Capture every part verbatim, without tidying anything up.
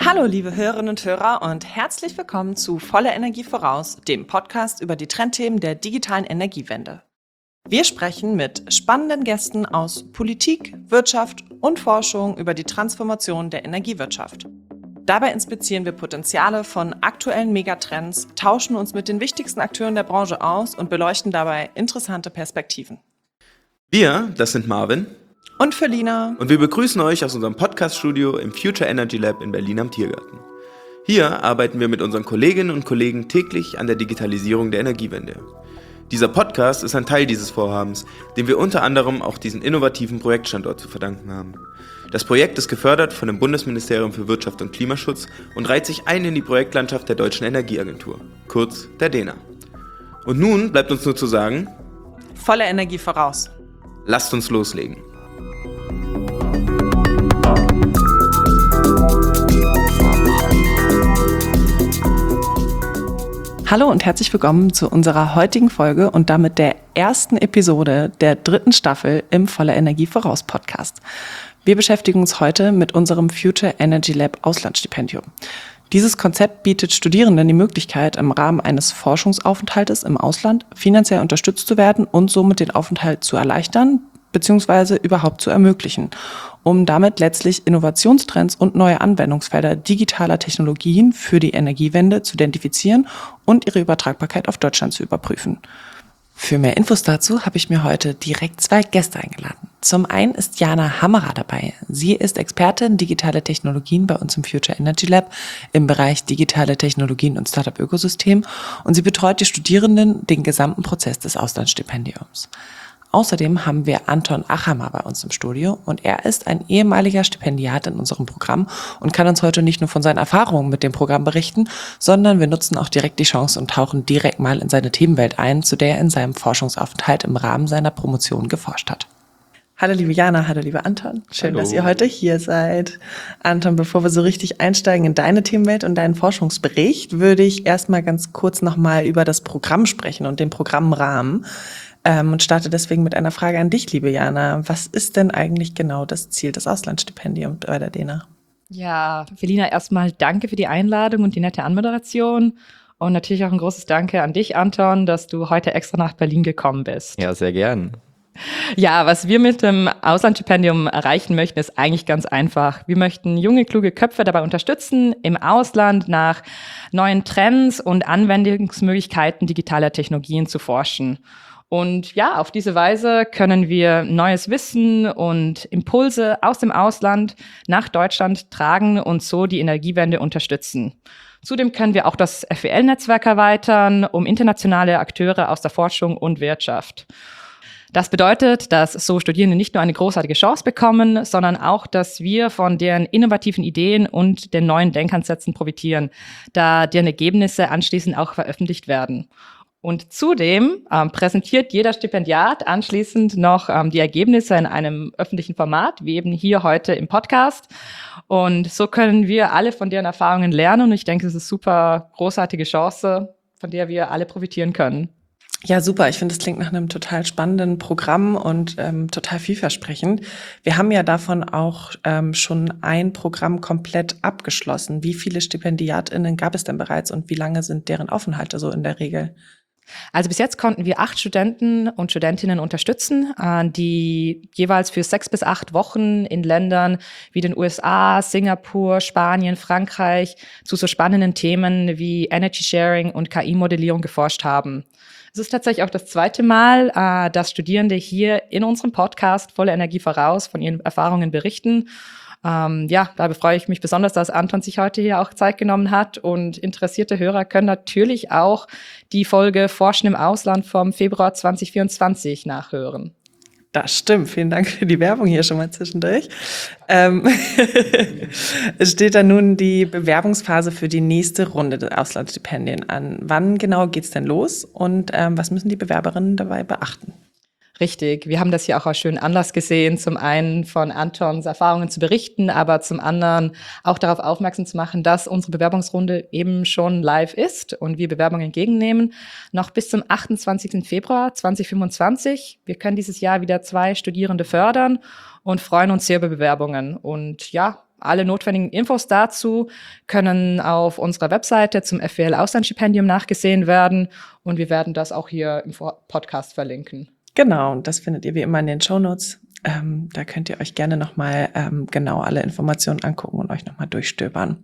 Hallo liebe Hörerinnen und Hörer und herzlich willkommen zu Volle Energie voraus, dem Podcast über die Trendthemen der digitalen Energiewende. Wir sprechen mit spannenden Gästen aus Politik, Wirtschaft und Forschung über die Transformation der Energiewirtschaft. Dabei inspizieren wir Potenziale von aktuellen Megatrends, tauschen uns mit den wichtigsten Akteuren der Branche aus und beleuchten dabei interessante Perspektiven. Wir, das sind Marvin und Felina. Und wir begrüßen euch aus unserem Podcast-Studio im Future Energy Lab in Berlin am Tiergarten. Hier arbeiten wir mit unseren Kolleginnen und Kollegen täglich an der Digitalisierung der Energiewende. Dieser Podcast ist ein Teil dieses Vorhabens, dem wir unter anderem auch diesen innovativen Projektstandort zu verdanken haben. Das Projekt ist gefördert von dem Bundesministerium für Wirtschaft und Klimaschutz und reiht sich ein in die Projektlandschaft der Deutschen Energieagentur, kurz der D E N A. Und nun bleibt uns nur zu sagen: Volle Energie voraus. Lasst uns loslegen. Hallo und herzlich willkommen zu unserer heutigen Folge und damit der ersten Episode der dritten Staffel im Volle Energie voraus Podcast. Wir beschäftigen uns heute mit unserem Future Energy Lab Auslandsstipendium. Dieses Konzept bietet Studierenden die Möglichkeit, im Rahmen eines Forschungsaufenthaltes im Ausland finanziell unterstützt zu werden und somit den Aufenthalt zu erleichtern bzw. überhaupt zu ermöglichen, um damit letztlich Innovationstrends und neue Anwendungsfelder digitaler Technologien für die Energiewende zu identifizieren und ihre Übertragbarkeit auf Deutschland zu überprüfen. Für mehr Infos dazu habe ich mir heute direkt zwei Gäste eingeladen. Zum einen ist Jana Hammerer dabei. Sie ist Expertin digitale Technologien bei uns im Future Energy Lab im Bereich digitale Technologien und Startup-Ökosystem und sie betreut die Studierenden den gesamten Prozess des Auslandsstipendiums. Außerdem haben wir Anton Achamer bei uns im Studio und er ist ein ehemaliger Stipendiat in unserem Programm und kann uns heute nicht nur von seinen Erfahrungen mit dem Programm berichten, sondern wir nutzen auch direkt die Chance und tauchen direkt mal in seine Themenwelt ein, zu der er in seinem Forschungsaufenthalt im Rahmen seiner Promotion geforscht hat. Hallo liebe Jana, hallo liebe Anton. Schön, hallo, dass ihr heute hier seid. Anton, bevor wir so richtig einsteigen in deine Themenwelt und deinen Forschungsbericht, würde ich erstmal ganz kurz nochmal über das Programm sprechen und den Programmrahmen. Ähm, und starte deswegen mit einer Frage an dich, liebe Jana. Was ist denn eigentlich genau das Ziel des Auslandsstipendiums bei der D E N A? Ja, Felina, erstmal danke für die Einladung und die nette Anmoderation. Und natürlich auch ein großes Danke an dich, Anton, dass du heute extra nach Berlin gekommen bist. Ja, sehr gern. Ja, was wir mit dem Auslandsstipendium erreichen möchten, ist eigentlich ganz einfach. Wir möchten junge, kluge Köpfe dabei unterstützen, im Ausland nach neuen Trends und Anwendungsmöglichkeiten digitaler Technologien zu forschen. Und ja, auf diese Weise können wir neues Wissen und Impulse aus dem Ausland nach Deutschland tragen und so die Energiewende unterstützen. Zudem können wir auch das F E L-Netzwerk erweitern, um internationale Akteure aus der Forschung und Wirtschaft. Das bedeutet, dass so Studierende nicht nur eine großartige Chance bekommen, sondern auch, dass wir von deren innovativen Ideen und den neuen Denkansätzen profitieren, da deren Ergebnisse anschließend auch veröffentlicht werden. Und zudem ähm, präsentiert jeder Stipendiat anschließend noch ähm, die Ergebnisse in einem öffentlichen Format, wie eben hier heute im Podcast. Und so können wir alle von deren Erfahrungen lernen. Und ich denke, es ist eine super großartige Chance, von der wir alle profitieren können. Ja, super. Ich finde, es klingt nach einem total spannenden Programm und ähm, total vielversprechend. Wir haben ja davon auch ähm, schon ein Programm komplett abgeschlossen. Wie viele StipendiatInnen gab es denn bereits und wie lange sind deren Aufenthalte so in der Regel? Also bis jetzt konnten wir acht Studenten und Studentinnen unterstützen, die jeweils für sechs bis acht Wochen in Ländern wie den U S A, Singapur, Spanien, Frankreich zu so spannenden Themen wie Energy Sharing und K I-Modellierung geforscht haben. Es ist tatsächlich auch das zweite Mal, dass Studierende hier in unserem Podcast Volle Energie voraus von ihren Erfahrungen berichten. Ähm, ja, da freue ich mich besonders, dass Anton sich heute hier auch Zeit genommen hat und interessierte Hörer können natürlich auch die Folge Forschen im Ausland vom Februar zwanzig vierundzwanzig nachhören. Das stimmt. Vielen Dank für die Werbung hier schon mal zwischendurch. Ähm, es steht da nun die Bewerbungsphase für die nächste Runde der Auslandsstipendien an. Wann genau geht's denn los und ähm, was müssen die Bewerberinnen dabei beachten? Richtig, wir haben das hier auch als schönen Anlass gesehen, zum einen von Antons Erfahrungen zu berichten, aber zum anderen auch darauf aufmerksam zu machen, dass unsere Bewerbungsrunde eben schon live ist und wir Bewerbungen entgegennehmen, noch bis zum achtundzwanzigsten Februar zweitausendfünfundzwanzig. Wir können dieses Jahr wieder zwei Studierende fördern und freuen uns sehr über Bewerbungen. Und ja, alle notwendigen Infos dazu können auf unserer Webseite zum F W L-Auslandsstipendium nachgesehen werden und wir werden das auch hier im Podcast verlinken. Genau, und das findet ihr wie immer in den Shownotes. Ähm, da könnt ihr euch gerne nochmal ähm, genau alle Informationen angucken und euch nochmal durchstöbern.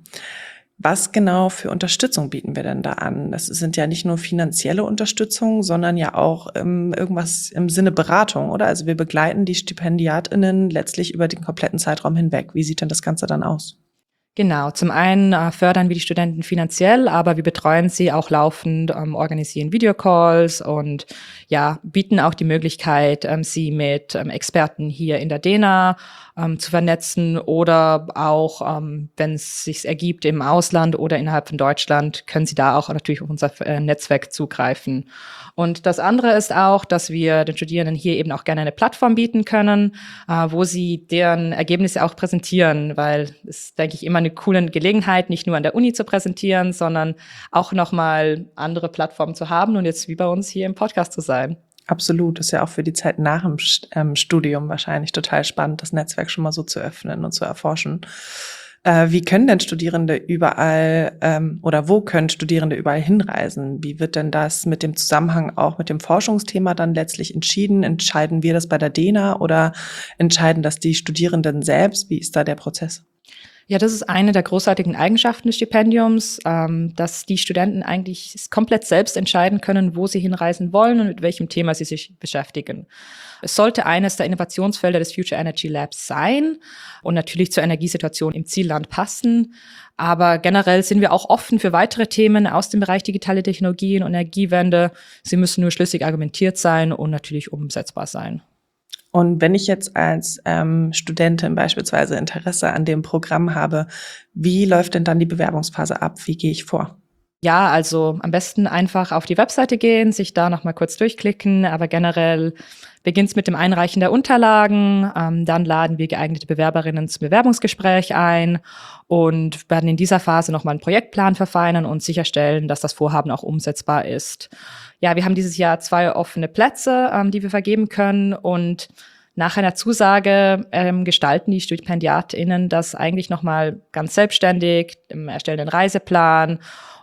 Was genau für Unterstützung bieten wir denn da an? Das sind ja nicht nur finanzielle Unterstützung, sondern ja auch ähm, irgendwas im Sinne Beratung, oder? Also wir begleiten die StipendiatInnen letztlich über den kompletten Zeitraum hinweg. Wie sieht denn das Ganze dann aus? Genau, zum einen äh, fördern wir die Studenten finanziell, aber wir betreuen sie auch laufend, ähm, organisieren Videocalls und ja, bieten auch die Möglichkeit, ähm, sie mit ähm, Experten hier in der D E N A ähm, zu vernetzen oder auch, ähm, wenn es sich ergibt im Ausland oder innerhalb von Deutschland, können sie da auch natürlich auf unser äh, Netzwerk zugreifen. Und das andere ist auch, dass wir den Studierenden hier eben auch gerne eine Plattform bieten können, äh, wo sie deren Ergebnisse auch präsentieren, weil es, denke ich, immer eine coole Gelegenheit, nicht nur an der Uni zu präsentieren, sondern auch nochmal andere Plattformen zu haben und jetzt wie bei uns hier im Podcast zu sein. Absolut, das ist ja auch für die Zeit nach dem ähm, Studium wahrscheinlich total spannend, das Netzwerk schon mal so zu öffnen und zu erforschen. Äh, wie können denn Studierende überall ähm, oder wo können Studierende überall hinreisen? Wie wird denn das mit dem Zusammenhang auch mit dem Forschungsthema dann letztlich entschieden? Entscheiden wir das bei der D E N A oder entscheiden das die Studierenden selbst? Wie ist da der Prozess? Ja, das ist eine der großartigen Eigenschaften des Stipendiums, ähm, dass die Studenten eigentlich komplett selbst entscheiden können, wo sie hinreisen wollen und mit welchem Thema sie sich beschäftigen. Es sollte eines der Innovationsfelder des Future Energy Labs sein und natürlich zur Energiesituation im Zielland passen. Aber generell sind wir auch offen für weitere Themen aus dem Bereich digitale Technologien und Energiewende. Sie müssen nur schlüssig argumentiert sein und natürlich umsetzbar sein. Und wenn ich jetzt als ähm, Studentin beispielsweise Interesse an dem Programm habe, wie läuft denn dann die Bewerbungsphase ab? Wie gehe ich vor? Ja, also am besten einfach auf die Webseite gehen, sich da nochmal kurz durchklicken, aber generell beginnt es mit dem Einreichen der Unterlagen, ähm, dann laden wir geeignete Bewerberinnen zum Bewerbungsgespräch ein und werden in dieser Phase nochmal einen Projektplan verfeinern und sicherstellen, dass das Vorhaben auch umsetzbar ist. Ja, wir haben dieses Jahr zwei offene Plätze, ähm, die wir vergeben können und nach einer Zusage ähm, gestalten die StipendiatInnen das eigentlich nochmal ganz selbstständig, im erstellen einen Reiseplan.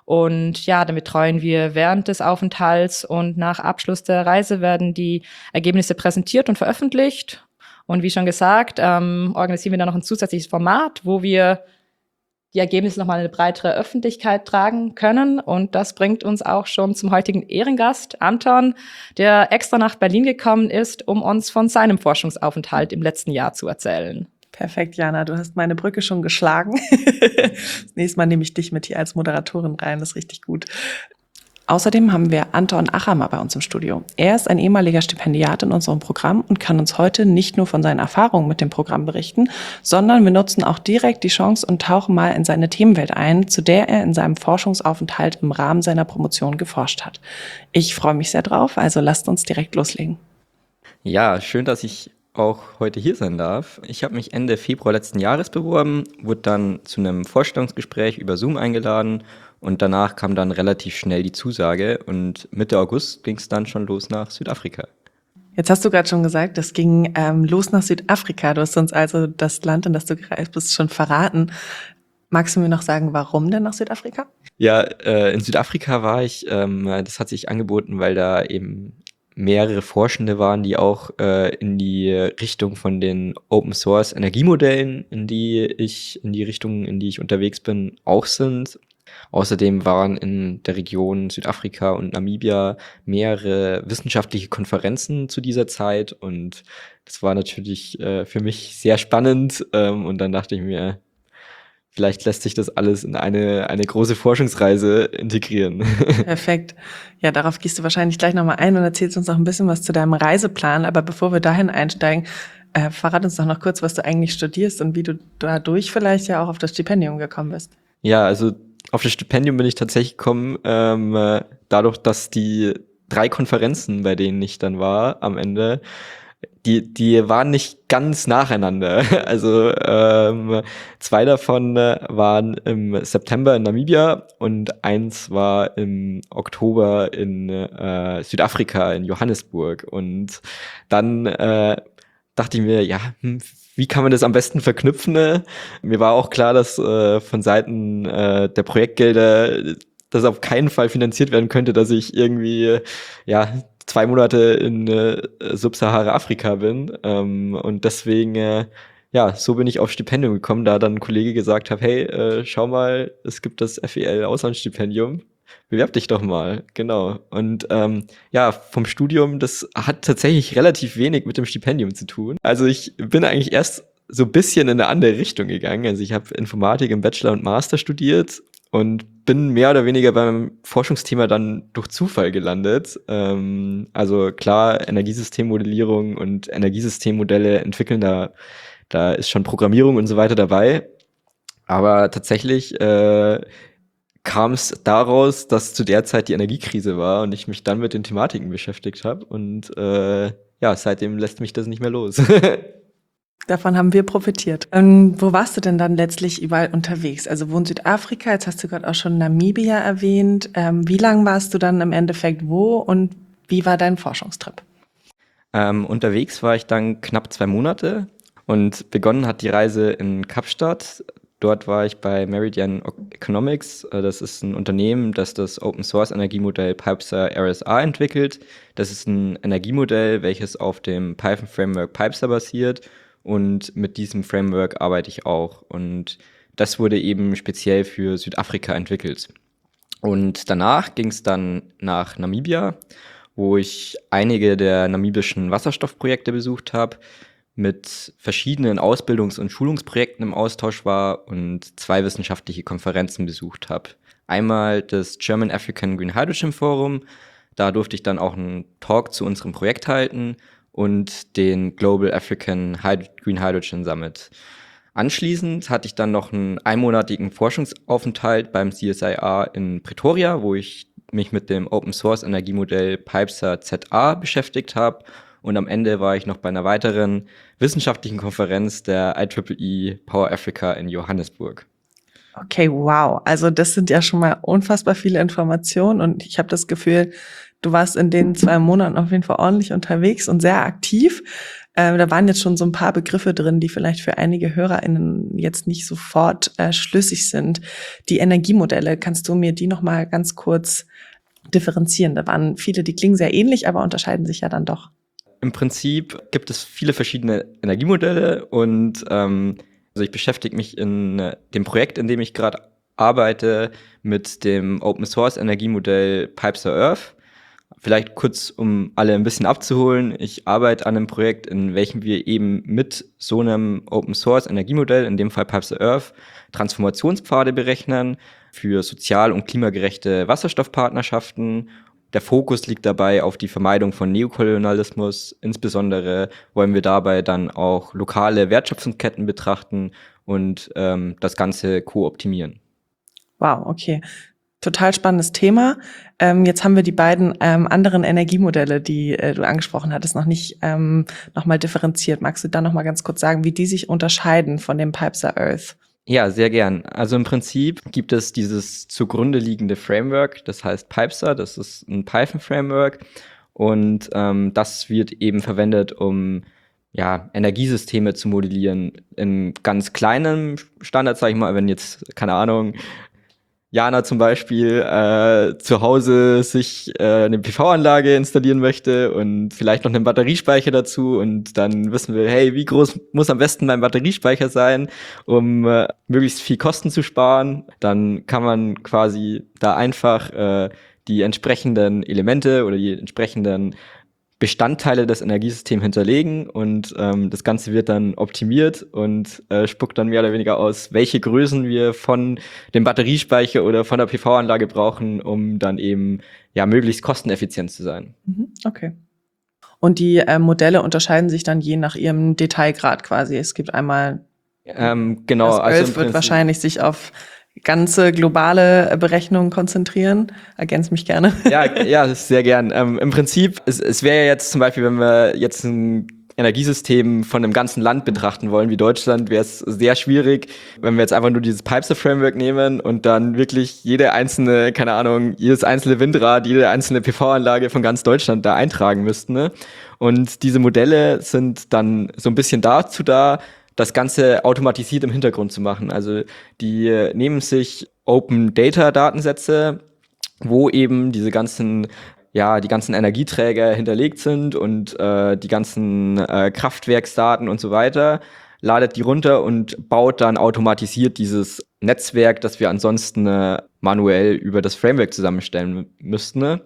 Und ja, dann betreuen wir während des Aufenthalts und nach Abschluss der Reise werden die Ergebnisse präsentiert und veröffentlicht. Und wie schon gesagt, ähm, organisieren wir dann noch ein zusätzliches Format, wo wir die Ergebnisse nochmal in eine breitere Öffentlichkeit tragen können. Und das bringt uns auch schon zum heutigen Ehrengast, Anton, der extra nach Berlin gekommen ist, um uns von seinem Forschungsaufenthalt im letzten Jahr zu erzählen. Perfekt, Jana, du hast meine Brücke schon geschlagen. Das nächste Mal nehme ich dich mit hier als Moderatorin rein, das ist richtig gut. Außerdem haben wir Anton Achamer bei uns im Studio. Er ist ein ehemaliger Stipendiat in unserem Programm und kann uns heute nicht nur von seinen Erfahrungen mit dem Programm berichten, sondern wir nutzen auch direkt die Chance und tauchen mal in seine Themenwelt ein, zu der er in seinem Forschungsaufenthalt im Rahmen seiner Promotion geforscht hat. Ich freue mich sehr drauf, also lasst uns direkt loslegen. Ja, schön, dass ich auch heute hier sein darf. Ich habe mich Ende Februar letzten Jahres beworben, wurde dann zu einem Vorstellungsgespräch über Zoom eingeladen und danach kam dann relativ schnell die Zusage und Mitte August ging es dann schon los nach Südafrika. Jetzt hast du gerade schon gesagt, das ging ähm, los nach Südafrika. Du hast uns also das Land, in das du gereist bist, schon verraten. Magst du mir noch sagen, warum denn nach Südafrika? Ja, äh, in Südafrika war ich, ähm, das hat sich angeboten, weil da eben mehrere Forschende waren, die auch äh, in die Richtung von den Open Source Energiemodellen, in die ich, in die Richtung, in die ich unterwegs bin, auch sind. Außerdem waren in der Region Südafrika und Namibia mehrere wissenschaftliche Konferenzen zu dieser Zeit und das war natürlich äh, für mich sehr spannend ähm, und dann dachte ich mir, vielleicht lässt sich das alles in eine, eine große Forschungsreise integrieren. Perfekt. Ja, darauf gehst du wahrscheinlich gleich nochmal ein und erzählst uns noch ein bisschen was zu deinem Reiseplan. Aber bevor wir dahin einsteigen, äh, verrat uns doch noch kurz, was du eigentlich studierst und wie du dadurch vielleicht ja auch auf das Stipendium gekommen bist. Ja, also auf das Stipendium bin ich tatsächlich gekommen, ähm, dadurch, dass die drei Konferenzen, bei denen ich dann war am Ende, Die, die waren nicht ganz nacheinander. Also ähm, zwei davon waren im September in Namibia und eins war im Oktober in äh, Südafrika, in Johannesburg. Und dann äh, dachte ich mir, ja, hm, wie kann man das am besten verknüpfen? Ne? Mir war auch klar, dass äh, von Seiten äh, der Projektgelder das auf keinen Fall finanziert werden könnte, dass ich irgendwie ja zwei Monate in äh, Subsahara-Afrika bin. Ähm, und deswegen, äh, ja, so bin ich auf Stipendium gekommen, da dann ein Kollege gesagt hat, hey, äh, schau mal, es gibt das F E L-Auslandsstipendium. Bewerb dich doch mal, genau. Und ähm, ja, vom Studium, das hat tatsächlich relativ wenig mit dem Stipendium zu tun. Also ich bin eigentlich erst so ein bisschen in eine andere Richtung gegangen. Also ich habe Informatik im Bachelor und Master studiert und bin mehr oder weniger beim Forschungsthema dann durch Zufall gelandet. Ähm, also klar, Energiesystemmodellierung und Energiesystemmodelle entwickeln, da, da ist schon Programmierung und so weiter dabei. Aber tatsächlich äh, kam es daraus, dass zu der Zeit die Energiekrise war und ich mich dann mit den Thematiken beschäftigt habe. Und äh, ja, seitdem lässt mich das nicht mehr los. Davon haben wir profitiert. Ähm, wo warst du denn dann letztlich überall unterwegs? Also wo in Südafrika, jetzt hast du gerade auch schon Namibia erwähnt. Ähm, wie lange warst du dann im Endeffekt wo und wie war dein Forschungstrip? Ähm, unterwegs war ich dann knapp zwei Monate und begonnen hat die Reise in Kapstadt. Dort war ich bei Meridian Economics. Das ist ein Unternehmen, das das Open-Source-Energiemodell Pipesar R S A entwickelt. Das ist ein Energiemodell, welches auf dem Python-Framework Pipesar basiert. Und mit diesem Framework arbeite ich auch. Und das wurde eben speziell für Südafrika entwickelt. Und danach ging es dann nach Namibia, wo ich einige der namibischen Wasserstoffprojekte besucht habe, mit verschiedenen Ausbildungs- und Schulungsprojekten im Austausch war und zwei wissenschaftliche Konferenzen besucht habe. Einmal das German African Green Hydrogen Forum, da durfte ich dann auch einen Talk zu unserem Projekt halten, und den Global African Hyd- Green Hydrogen Summit. Anschließend hatte ich dann noch einen einmonatigen Forschungsaufenthalt beim C S I R in Pretoria, wo ich mich mit dem Open-Source-Energiemodell Pipesar Z A beschäftigt habe. Und am Ende war ich noch bei einer weiteren wissenschaftlichen Konferenz der I E E E Power Africa in Johannesburg. Okay, wow. Also das sind ja schon mal unfassbar viele Informationen und ich habe das Gefühl, du warst in den zwei Monaten auf jeden Fall ordentlich unterwegs und sehr aktiv. Äh, da waren jetzt schon so ein paar Begriffe drin, die vielleicht für einige HörerInnen jetzt nicht sofort äh, schlüssig sind. Die Energiemodelle, kannst du mir die noch mal ganz kurz differenzieren? Da waren viele, die klingen sehr ähnlich, aber unterscheiden sich ja dann doch. Im Prinzip gibt es viele verschiedene Energiemodelle und ähm, also ich beschäftige mich in äh, dem Projekt, in dem ich gerade arbeite, mit dem Open-Source-Energiemodell Pipesar Earth. Vielleicht kurz, um alle ein bisschen abzuholen. Ich arbeite an einem Projekt, in welchem wir eben mit so einem Open-Source-Energiemodell, in dem Fall Pipesar Earth, Transformationspfade berechnen für sozial- und klimagerechte Wasserstoffpartnerschaften. Der Fokus liegt dabei auf die Vermeidung von Neokolonialismus. Insbesondere wollen wir dabei dann auch lokale Wertschöpfungsketten betrachten und ähm, das Ganze co-optimieren. Wow, okay. Total spannendes Thema. Ähm, jetzt haben wir die beiden ähm, anderen Energiemodelle, die äh, du angesprochen hattest, noch nicht ähm, nochmal differenziert. Magst du da nochmal ganz kurz sagen, wie die sich unterscheiden von dem Pipesar Earth? Ja, sehr gern. Also im Prinzip gibt es dieses zugrunde liegende Framework, das heißt Pipesar, das ist ein Python-Framework und ähm, das wird eben verwendet, um ja, Energiesysteme zu modellieren in ganz kleinem Standard, sag ich mal, wenn jetzt, keine Ahnung, Jana zum Beispiel äh, zu Hause sich äh, eine P V-Anlage installieren möchte und vielleicht noch einen Batteriespeicher dazu und dann wissen wir, hey, wie groß muss am besten mein Batteriespeicher sein, um äh, möglichst viel Kosten zu sparen, dann kann man quasi da einfach äh, die entsprechenden Elemente oder die entsprechenden Bestandteile des Energiesystems hinterlegen und ähm, das Ganze wird dann optimiert und äh, spuckt dann mehr oder weniger aus, welche Größen wir von dem Batteriespeicher oder von der P V-Anlage brauchen, um dann eben ja möglichst kosteneffizient zu sein. Okay. Und die äh, Modelle unterscheiden sich dann je nach ihrem Detailgrad quasi. Es gibt einmal ähm, genau, das also Earth wird wahrscheinlich sich auf ganze globale Berechnungen konzentrieren. Ergänz mich gerne. Ja, ja, sehr gern. Ähm, Im Prinzip, es, es wäre ja jetzt zum Beispiel, wenn wir jetzt ein Energiesystem von einem ganzen Land betrachten wollen, wie Deutschland, wäre es sehr schwierig, wenn wir jetzt einfach nur dieses Pipesar-Framework nehmen und dann wirklich jede einzelne, keine Ahnung, jedes einzelne Windrad, jede einzelne P V-Anlage von ganz Deutschland da eintragen müssten. Ne? Und diese Modelle sind dann so ein bisschen dazu da, das Ganze automatisiert im Hintergrund zu machen. Also die äh, nehmen sich Open Data Datensätze, wo eben diese ganzen ja, die ganzen Energieträger hinterlegt sind und äh, die ganzen äh, Kraftwerksdaten und so weiter, ladet die runter und baut dann automatisiert dieses Netzwerk, das wir ansonsten äh, manuell über das Framework zusammenstellen müssten. Ne?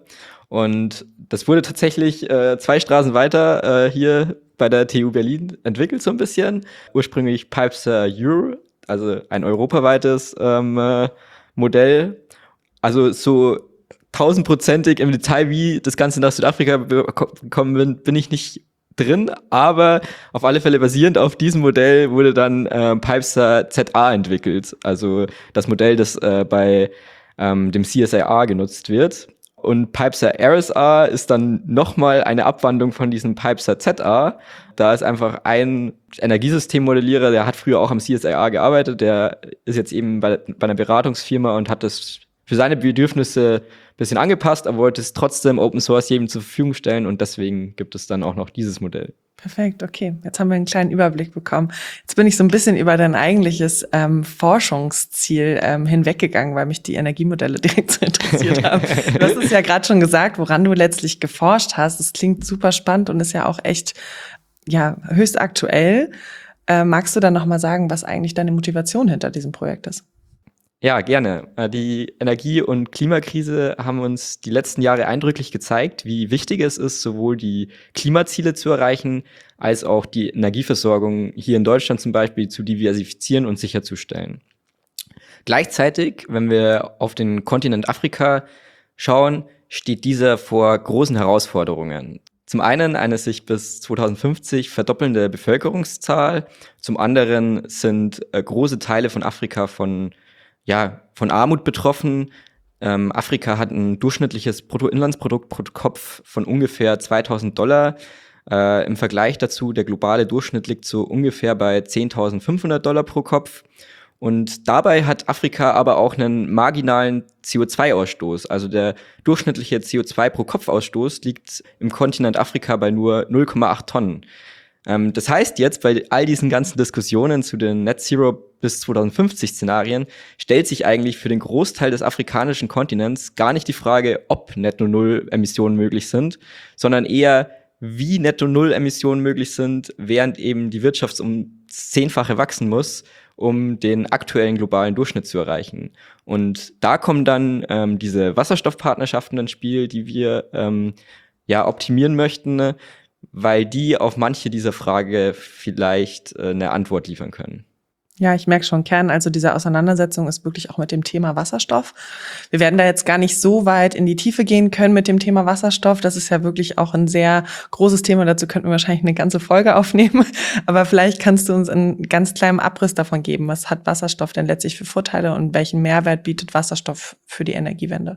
Und das wurde tatsächlich äh, zwei Straßen weiter äh, hier bei der T U Berlin entwickelt so ein bisschen. Ursprünglich Pipester Euro, also ein europaweites ähm, äh, Modell. Also so tausendprozentig im Detail, wie das Ganze nach Südafrika gekommen bin, bin ich nicht drin, aber auf alle Fälle basierend auf diesem Modell wurde dann äh, Pipester Z A entwickelt, also das Modell, das äh, bei ähm, dem C S I R genutzt wird. Und Pipester R S A ist dann nochmal eine Abwandlung von diesem Pipester Z A. Da ist einfach ein Energiesystemmodellierer, der hat früher auch am C S I R gearbeitet, der ist jetzt eben bei, bei einer Beratungsfirma und hat das für seine Bedürfnisse ein bisschen angepasst, aber wollte es trotzdem Open Source jedem zur Verfügung stellen und deswegen gibt es dann auch noch dieses Modell. Perfekt, okay. Jetzt haben wir einen kleinen Überblick bekommen. Jetzt bin ich so ein bisschen über dein eigentliches ähm, Forschungsziel ähm, hinweggegangen, weil mich die Energiemodelle direkt so interessiert haben. Du hast es ja gerade schon gesagt, woran du letztlich geforscht hast. Das klingt super spannend und ist ja auch echt ja höchst aktuell. Äh, magst du dann noch mal sagen, was eigentlich deine Motivation hinter diesem Projekt ist? Ja, gerne. Die Energie- und Klimakrise haben uns die letzten Jahre eindrücklich gezeigt, wie wichtig es ist, sowohl die Klimaziele zu erreichen, als auch die Energieversorgung hier in Deutschland zum Beispiel zu diversifizieren und sicherzustellen. Gleichzeitig, wenn wir auf den Kontinent Afrika schauen, steht dieser vor großen Herausforderungen. Zum einen eine sich bis zweitausendfünfzig verdoppelnde Bevölkerungszahl, zum anderen sind äh, große Teile von Afrika von ja, von Armut betroffen. Ähm, Afrika hat ein durchschnittliches Bruttoinlandsprodukt pro Kopf von ungefähr zweitausend Dollar. Äh, im Vergleich dazu, der globale Durchschnitt liegt so ungefähr bei zehntausendfünfhundert Dollar pro Kopf. Und dabei hat Afrika aber auch einen marginalen C O zwei Ausstoß. Also der durchschnittliche C O zwei pro Kopf-Ausstoß liegt im Kontinent Afrika bei nur null Komma acht Tonnen. Ähm, das heißt jetzt, bei all diesen ganzen Diskussionen zu den Net Zero bis zweitausendfünfzig Szenarien stellt sich eigentlich für den Großteil des afrikanischen Kontinents gar nicht die Frage, ob Netto-Null-Emissionen möglich sind, sondern eher, wie Netto-Null-Emissionen möglich sind, während eben die Wirtschaft um zehnfache wachsen muss, um den aktuellen globalen Durchschnitt zu erreichen. Und da kommen dann ähm, diese Wasserstoffpartnerschaften ins Spiel, die wir ähm, ja optimieren möchten, weil die auf manche dieser Frage vielleicht äh, eine Antwort liefern können. Ja, ich merke schon, Kern also dieser Auseinandersetzung ist wirklich auch mit dem Thema Wasserstoff. Wir werden da jetzt gar nicht so weit in die Tiefe gehen können mit dem Thema Wasserstoff. Das ist ja wirklich auch ein sehr großes Thema. Dazu könnten wir wahrscheinlich eine ganze Folge aufnehmen. Aber vielleicht kannst du uns einen ganz kleinen Abriss davon geben. Was hat Wasserstoff denn letztlich für Vorteile und welchen Mehrwert bietet Wasserstoff für die Energiewende?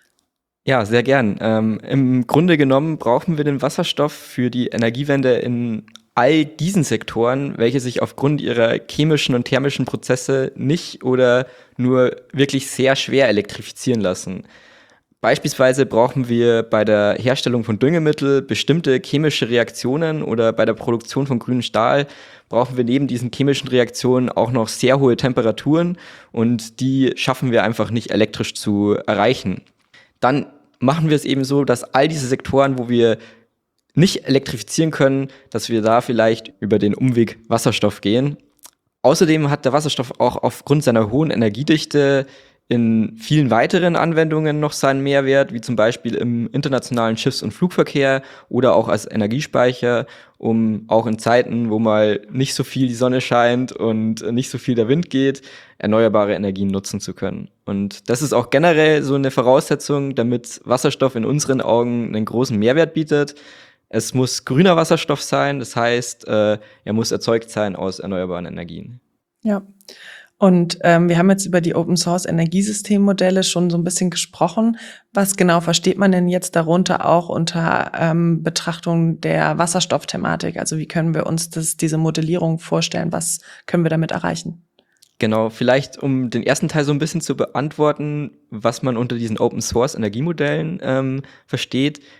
Ja, sehr gern. Ähm, im Grunde genommen brauchen wir den Wasserstoff für die Energiewende in all diesen Sektoren, welche sich aufgrund ihrer chemischen und thermischen Prozesse nicht oder nur wirklich sehr schwer elektrifizieren lassen. Beispielsweise brauchen wir bei der Herstellung von Düngemittel bestimmte chemische Reaktionen oder bei der Produktion von grünem Stahl brauchen wir neben diesen chemischen Reaktionen auch noch sehr hohe Temperaturen und die schaffen wir einfach nicht elektrisch zu erreichen. Dann machen wir es eben so, dass all diese Sektoren, wo wir nicht elektrifizieren können, dass wir da vielleicht über den Umweg Wasserstoff gehen. Außerdem hat der Wasserstoff auch aufgrund seiner hohen Energiedichte in vielen weiteren Anwendungen noch seinen Mehrwert, wie zum Beispiel im internationalen Schiffs- und Flugverkehr oder auch als Energiespeicher, um auch in Zeiten, wo mal nicht so viel die Sonne scheint und nicht so viel der Wind geht, erneuerbare Energien nutzen zu können. Und das ist auch generell so eine Voraussetzung, damit Wasserstoff in unseren Augen einen großen Mehrwert bietet. Es muss grüner Wasserstoff sein, das heißt, äh, er muss erzeugt sein aus erneuerbaren Energien. Ja, und ähm, wir haben jetzt über die Open-Source-Energiesystemmodelle schon so ein bisschen gesprochen. Was genau versteht man denn jetzt darunter auch unter ähm, Betrachtung der Wasserstoffthematik? Also wie können wir uns das, diese Modellierung vorstellen? Was können wir damit erreichen? Genau, vielleicht um den ersten Teil so ein bisschen zu beantworten, was man unter diesen Open-Source-Energiemodellen ähm, versteht.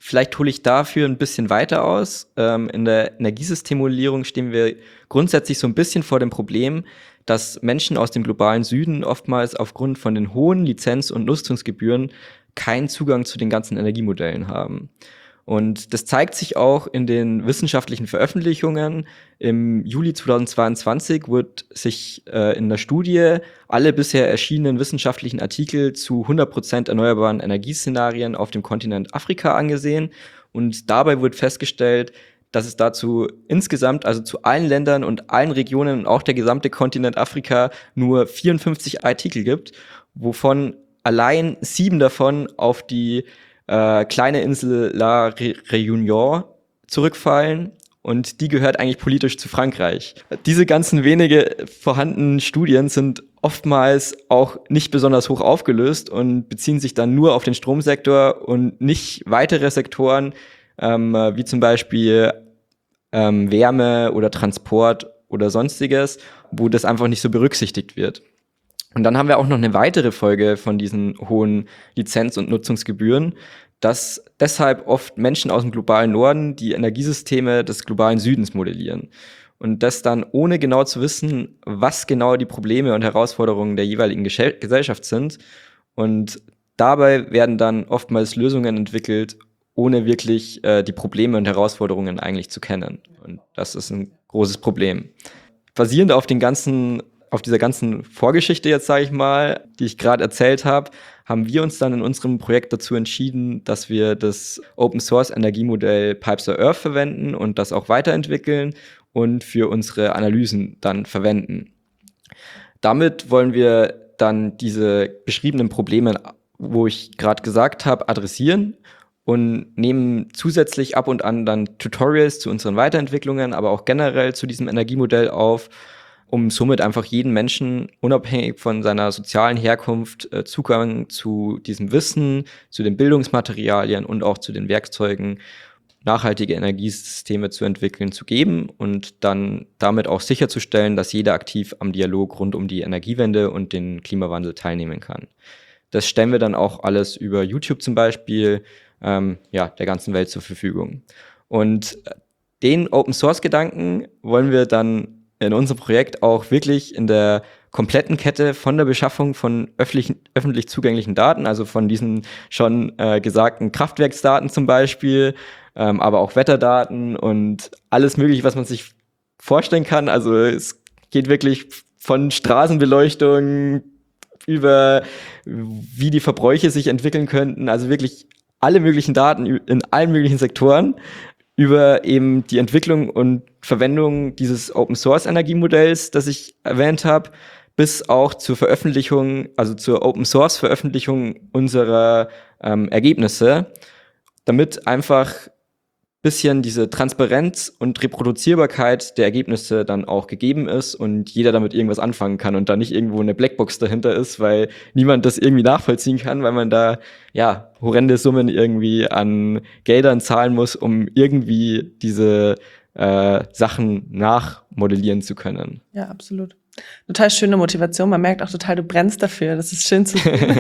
vielleicht hole ich dafür ein bisschen weiter aus. Ähm, in der Energiesystemmodellierung stehen wir grundsätzlich so ein bisschen vor dem Problem, dass Menschen aus dem globalen Süden oftmals aufgrund von den hohen Lizenz- und Nutzungsgebühren keinen Zugang zu den ganzen Energiemodellen haben. Und das zeigt sich auch in den wissenschaftlichen Veröffentlichungen. Im Juli zweitausendzweiundzwanzig wurde sich äh, in der Studie alle bisher erschienenen wissenschaftlichen Artikel zu hundert Prozent erneuerbaren Energieszenarien auf dem Kontinent Afrika angesehen. Und dabei wurde festgestellt, dass es dazu insgesamt, also zu allen Ländern und allen Regionen und auch der gesamte Kontinent Afrika nur vierundfünfzig Artikel gibt, wovon allein sieben davon auf die äh, kleine Insel La Réunion zurückfallen. Und die gehört eigentlich politisch zu Frankreich. Diese ganzen wenige vorhandenen Studien sind oftmals auch nicht besonders hoch aufgelöst und beziehen sich dann nur auf den Stromsektor und nicht weitere Sektoren, ähm, wie zum Beispiel ähm, Wärme oder Transport oder sonstiges, wo das einfach nicht so berücksichtigt wird. Und dann haben wir auch noch eine weitere Folge von diesen hohen Lizenz- und Nutzungsgebühren, dass deshalb oft Menschen aus dem globalen Norden die Energiesysteme des globalen Südens modellieren. Und das dann ohne genau zu wissen, was genau die Probleme und Herausforderungen der jeweiligen Gesche- Gesellschaft sind. Und dabei werden dann oftmals Lösungen entwickelt, ohne wirklich äh, die Probleme und Herausforderungen eigentlich zu kennen. Und das ist ein großes Problem. Basierend auf den ganzen Auf dieser ganzen Vorgeschichte jetzt, sage ich mal, die ich gerade erzählt habe, haben wir uns dann in unserem Projekt dazu entschieden, dass wir das Open-Source-Energiemodell Pipes of Earth verwenden und das auch weiterentwickeln und für unsere Analysen dann verwenden. Damit wollen wir dann diese beschriebenen Probleme, wo ich gerade gesagt habe, adressieren und nehmen zusätzlich ab und an dann Tutorials zu unseren Weiterentwicklungen, aber auch generell zu diesem Energiemodell auf, um somit einfach jeden Menschen, unabhängig von seiner sozialen Herkunft, äh, Zugang zu diesem Wissen, zu den Bildungsmaterialien und auch zu den Werkzeugen, nachhaltige Energiesysteme zu entwickeln, zu geben und dann damit auch sicherzustellen, dass jeder aktiv am Dialog rund um die Energiewende und den Klimawandel teilnehmen kann. Das stellen wir dann auch alles über YouTube zum Beispiel, ähm, ja, der ganzen Welt zur Verfügung. Und den Open-Source-Gedanken wollen wir dann in unserem Projekt auch wirklich in der kompletten Kette von der Beschaffung von öffentlich, öffentlich zugänglichen Daten, also von diesen schon äh, gesagten Kraftwerksdaten zum Beispiel, ähm, aber auch Wetterdaten und alles Mögliche, was man sich vorstellen kann. Also es geht wirklich von Straßenbeleuchtung über wie die Verbräuche sich entwickeln könnten, also wirklich alle möglichen Daten in allen möglichen Sektoren, über eben die Entwicklung und Verwendung dieses Open-Source-Energiemodells, das ich erwähnt habe, bis auch zur Veröffentlichung, also zur Open-Source-Veröffentlichung unserer ähm, Ergebnisse, damit einfach bisschen diese Transparenz und Reproduzierbarkeit der Ergebnisse dann auch gegeben ist und jeder damit irgendwas anfangen kann und da nicht irgendwo eine Blackbox dahinter ist, weil niemand das irgendwie nachvollziehen kann, weil man da ja horrende Summen irgendwie an Geldern zahlen muss, um irgendwie diese äh, Sachen nachmodellieren zu können. Ja, absolut. Total schöne Motivation. Man merkt auch total, du brennst dafür. Das ist schön zu sehen.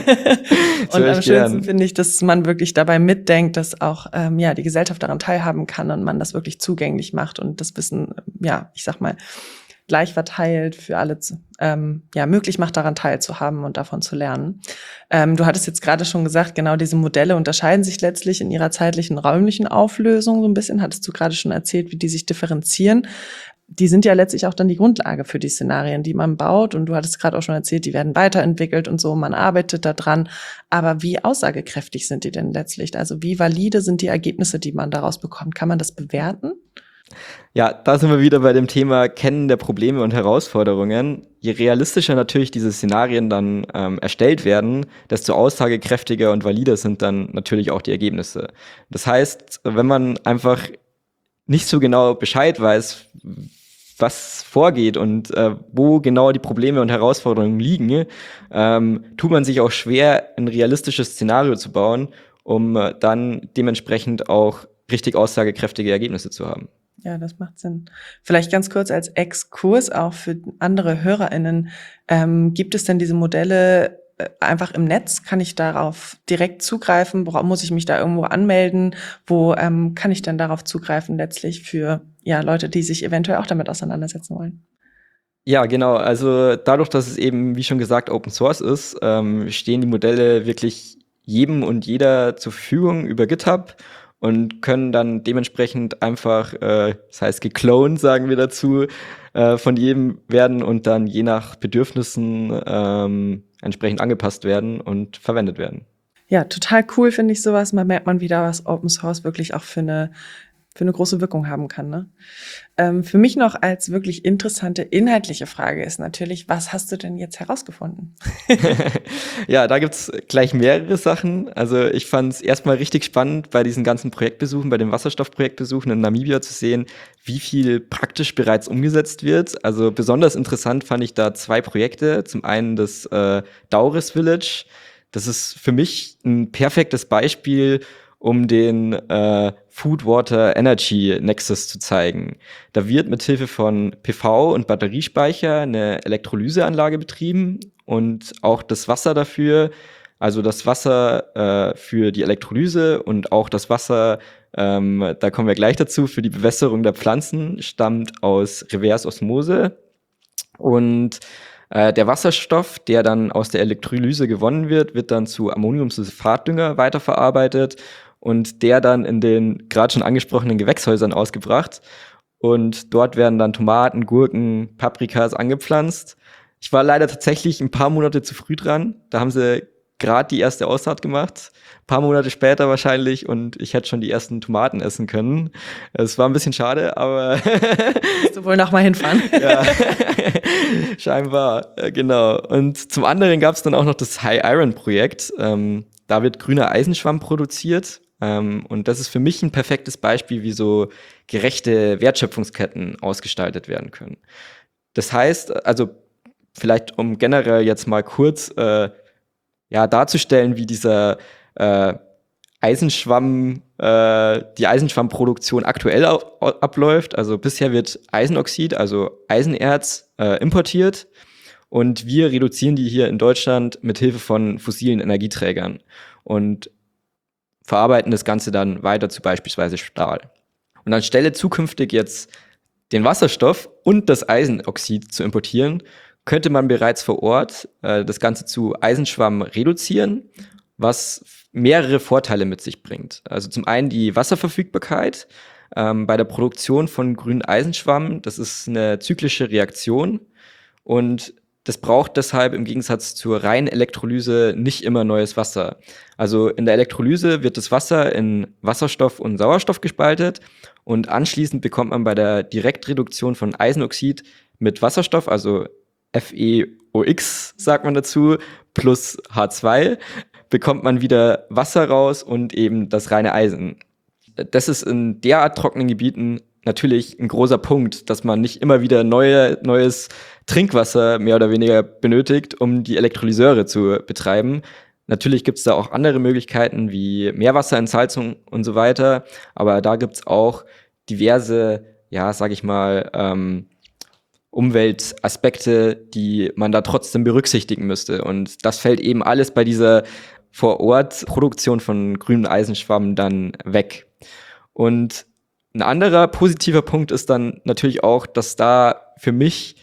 Und am schönsten finde ich, dass man wirklich dabei mitdenkt, dass auch ähm, ja die Gesellschaft daran teilhaben kann und man das wirklich zugänglich macht und das Wissen, ja, ich sag mal, gleich verteilt für alle ähm, ja möglich macht, daran teilzuhaben und davon zu lernen. Ähm, du hattest jetzt gerade schon gesagt, genau diese Modelle unterscheiden sich letztlich in ihrer zeitlichen, räumlichen Auflösung so ein bisschen. Hattest du gerade schon erzählt, wie die sich differenzieren. Die sind ja letztlich auch dann die Grundlage für die Szenarien, die man baut. Und du hattest gerade auch schon erzählt, die werden weiterentwickelt und so, man arbeitet da dran. Aber wie aussagekräftig sind die denn letztlich? Also wie valide sind die Ergebnisse, die man daraus bekommt? Kann man das bewerten? Ja, da sind wir wieder bei dem Thema Kennen der Probleme und Herausforderungen. Je realistischer natürlich diese Szenarien dann ähm, erstellt werden, desto aussagekräftiger und valider sind dann natürlich auch die Ergebnisse. Das heißt, wenn man einfach nicht so genau Bescheid weiß, was vorgeht und äh, wo genau die Probleme und Herausforderungen liegen, ähm, tut man sich auch schwer, ein realistisches Szenario zu bauen, um äh, dann dementsprechend auch richtig aussagekräftige Ergebnisse zu haben. Ja, das macht Sinn. Vielleicht ganz kurz als Exkurs auch für andere HörerInnen. Ähm, gibt es denn diese Modelle äh, einfach im Netz? Kann ich darauf direkt zugreifen? Worauf muss ich mich da irgendwo anmelden? Wo ähm, kann ich dann darauf zugreifen letztlich für ja Leute, die sich eventuell auch damit auseinandersetzen wollen? Ja, genau. Also dadurch, dass es eben, wie schon gesagt, Open Source ist, ähm, stehen die Modelle wirklich jedem und jeder zur Verfügung über GitHub und können dann dementsprechend einfach, äh, das heißt geklont, sagen wir dazu, äh, von jedem werden und dann je nach Bedürfnissen ähm, entsprechend angepasst werden und verwendet werden. Ja, total cool finde ich sowas. Man merkt man wieder, was Open Source wirklich auch für eine für eine große Wirkung haben kann. Ne? Ähm, für mich noch als wirklich interessante inhaltliche Frage ist natürlich, was hast du denn jetzt herausgefunden? Ja, da gibt's gleich mehrere Sachen. Also ich fand es erstmal richtig spannend, bei diesen ganzen Projektbesuchen, bei den Wasserstoffprojektbesuchen in Namibia zu sehen, wie viel praktisch bereits umgesetzt wird. Also besonders interessant fand ich da zwei Projekte. Zum einen das äh, Dauris Village. Das ist für mich ein perfektes Beispiel, um den äh, Food-Water-Energy-Nexus zu zeigen. Da wird mithilfe von P V und Batteriespeicher eine Elektrolyseanlage betrieben und auch das Wasser dafür, also das Wasser äh, für die Elektrolyse und auch das Wasser, ähm, da kommen wir gleich dazu, für die Bewässerung der Pflanzen, stammt aus Reverse-Osmose. Und äh, der Wasserstoff, der dann aus der Elektrolyse gewonnen wird, wird dann zu Ammoniumsulfatdünger weiterverarbeitet und der dann in den gerade schon angesprochenen Gewächshäusern ausgebracht. Und dort werden dann Tomaten, Gurken, Paprikas angepflanzt. Ich war leider tatsächlich ein paar Monate zu früh dran. Da haben sie gerade die erste Aussaat gemacht. Ein paar Monate später wahrscheinlich und ich hätte schon die ersten Tomaten essen können. Es war ein bisschen schade, aber Musst du wohl noch mal hinfahren. ja, scheinbar, genau. Und zum anderen gab es dann auch noch das High Iron Projekt. Ähm, da wird grüner Eisenschwamm produziert. Ähm, und das ist für mich ein perfektes Beispiel, wie so gerechte Wertschöpfungsketten ausgestaltet werden können. Das heißt, also vielleicht um generell jetzt mal kurz äh, ja, darzustellen, wie dieser äh, Eisenschwamm, äh, die Eisenschwammproduktion aktuell au- abläuft. Also bisher wird Eisenoxid, also Eisenerz, äh, importiert und wir reduzieren die hier in Deutschland mit Hilfe von fossilen Energieträgern und verarbeiten das Ganze dann weiter zu beispielsweise Stahl. Und anstelle zukünftig jetzt den Wasserstoff und das Eisenoxid zu importieren, könnte man bereits vor Ort äh, das Ganze zu Eisenschwamm reduzieren, was mehrere Vorteile mit sich bringt. Also zum einen die Wasserverfügbarkeit. Ähm, bei der Produktion von grünem Eisenschwamm, das ist eine zyklische Reaktion und das braucht deshalb im Gegensatz zur reinen Elektrolyse nicht immer neues Wasser. Also in der Elektrolyse wird das Wasser in Wasserstoff und Sauerstoff gespaltet und anschließend bekommt man bei der Direktreduktion von Eisenoxid mit Wasserstoff, also F e O X sagt man dazu, plus H zwei, bekommt man wieder Wasser raus und eben das reine Eisen. Das ist in derart trockenen Gebieten natürlich ein großer Punkt, dass man nicht immer wieder neue, neues Trinkwasser mehr oder weniger benötigt, um die Elektrolyseure zu betreiben. Natürlich gibt es da auch andere Möglichkeiten wie Meerwasserentsalzung und so weiter, aber da gibt es auch diverse, ja, sag ich mal, ähm, Umweltaspekte, die man da trotzdem berücksichtigen müsste. Und das fällt eben alles bei dieser Vor-Ort-Produktion von grünem Eisenschwamm dann weg. Und ein anderer positiver Punkt ist dann natürlich auch, dass da für mich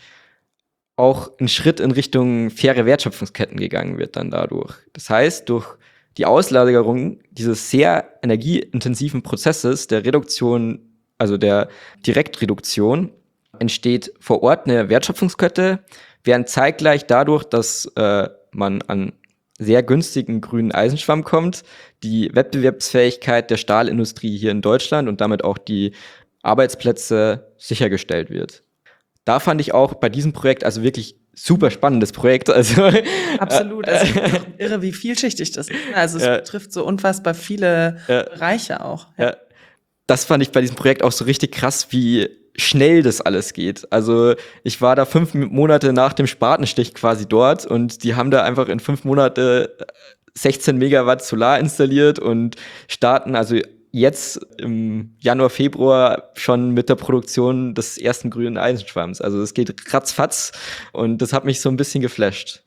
auch ein Schritt in Richtung faire Wertschöpfungsketten gegangen wird dann dadurch. Das heißt, durch die Auslagerung dieses sehr energieintensiven Prozesses der Reduktion, also der Direktreduktion, entsteht vor Ort eine Wertschöpfungskette, während zeitgleich dadurch, dass äh, man an sehr günstigen grünen Eisenschwamm kommt, die Wettbewerbsfähigkeit der Stahlindustrie hier in Deutschland und damit auch die Arbeitsplätze sichergestellt wird. Da fand ich auch bei diesem Projekt also wirklich super spannendes Projekt. Also, Absolut. Also irre, wie vielschichtig das ist. Also es Ja. betrifft so unfassbar viele Ja. Bereiche auch. Ja. Das fand ich bei diesem Projekt auch so richtig krass, wie schnell das alles geht. Also ich war da fünf Monate nach dem Spatenstich quasi dort und die haben da einfach in fünf Monate sechzehn Megawatt Solar installiert und starten also jetzt im Januar, Februar schon mit der Produktion des ersten grünen Eisenschwamms. Also es geht ratzfatz und das hat mich so ein bisschen geflasht.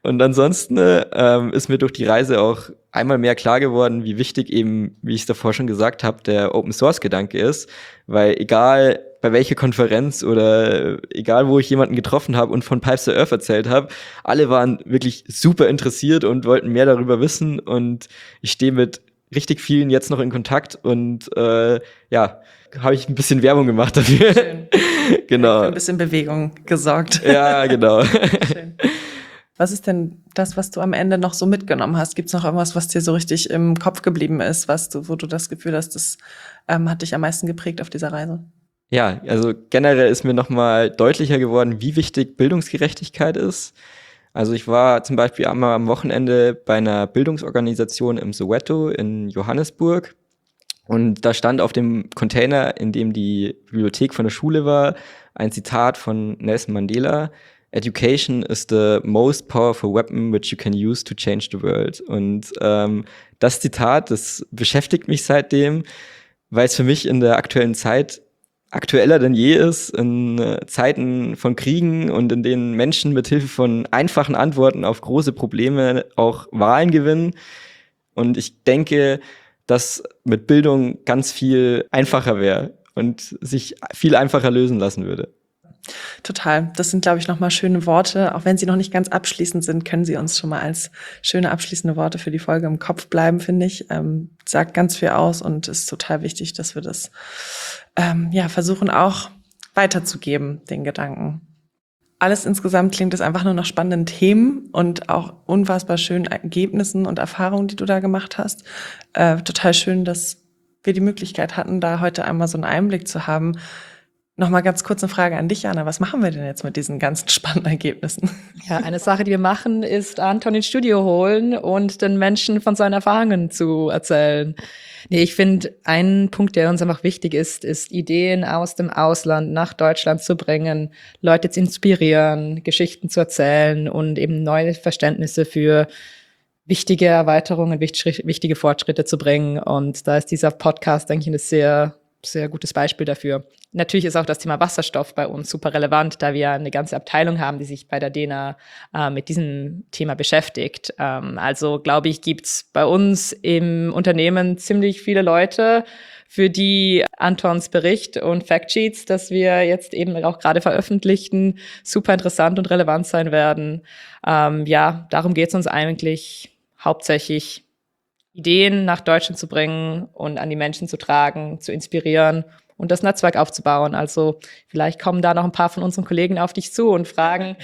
Und ansonsten ähm, ist mir durch die Reise auch einmal mehr klar geworden, wie wichtig eben, wie ich es davor schon gesagt habe, der Open-Source-Gedanke ist. Weil egal bei welcher Konferenz oder egal wo ich jemanden getroffen habe und von Pipes to Earth erzählt habe, alle waren wirklich super interessiert und wollten mehr darüber wissen. Und ich stehe mit richtig vielen jetzt noch in Kontakt und äh, ja, habe ich ein bisschen Werbung gemacht dafür. Schön. Genau. Für ein bisschen Bewegung gesorgt. Ja, genau. Schön. Was ist denn das, was du am Ende noch so mitgenommen hast? Gibt es noch irgendwas, was dir so richtig im Kopf geblieben ist, was du, wo du das Gefühl hast, das ähm, hat dich am meisten geprägt auf dieser Reise? Ja, also generell ist mir nochmal deutlicher geworden, wie wichtig Bildungsgerechtigkeit ist. Also ich war zum Beispiel einmal am Wochenende bei einer Bildungsorganisation im Soweto in Johannesburg. Und da stand auf dem Container, in dem die Bibliothek von der Schule war, ein Zitat von Nelson Mandela: Education is the most powerful weapon which you can use to change the world. Und ähm, das Zitat, das beschäftigt mich seitdem, weil es für mich in der aktuellen Zeit aktueller denn je ist, in äh, Zeiten von Kriegen und in denen Menschen mit Hilfe von einfachen Antworten auf große Probleme auch Wahlen gewinnen. Und ich denke, dass mit Bildung ganz viel einfacher wäre und sich viel einfacher lösen lassen würde. Total. Das sind, glaube ich, nochmal schöne Worte. Auch wenn sie noch nicht ganz abschließend sind, können sie uns schon mal als schöne abschließende Worte für die Folge im Kopf bleiben, finde ich. Ähm, sagt ganz viel aus und ist total wichtig, dass wir das ähm, ja versuchen auch weiterzugeben, den Gedanken. Alles insgesamt klingt es einfach nur nach spannenden Themen und auch unfassbar schönen Ergebnissen und Erfahrungen, die du da gemacht hast. Äh, total schön, dass wir die Möglichkeit hatten, da heute einmal so einen Einblick zu haben. Nochmal ganz kurz eine Frage an dich, Anna. Was machen wir denn jetzt mit diesen ganzen spannenden Ergebnissen? Ja, eine Sache, die wir machen, ist Anton ins Studio holen und den Menschen von seinen Erfahrungen zu erzählen. Nee, ich finde, ein Punkt, der uns einfach wichtig ist, ist Ideen aus dem Ausland nach Deutschland zu bringen, Leute zu inspirieren, Geschichten zu erzählen und eben neue Verständnisse für wichtige Erweiterungen, wichtige Fortschritte zu bringen. Und da ist dieser Podcast, denke ich, eine sehr sehr gutes Beispiel dafür. Natürlich ist auch das Thema Wasserstoff bei uns super relevant, da wir eine ganze Abteilung haben, die sich bei der D E N A äh, mit diesem Thema beschäftigt. Ähm, also glaube ich, gibt's bei uns im Unternehmen ziemlich viele Leute, für die Antons Bericht und Factsheets, das wir jetzt eben auch gerade veröffentlichten, super interessant und relevant sein werden. Ähm, ja, darum geht's uns eigentlich hauptsächlich, Ideen nach Deutschland zu bringen und an die Menschen zu tragen, zu inspirieren und das Netzwerk aufzubauen. Also vielleicht kommen da noch ein paar von unseren Kollegen auf dich zu und fragen,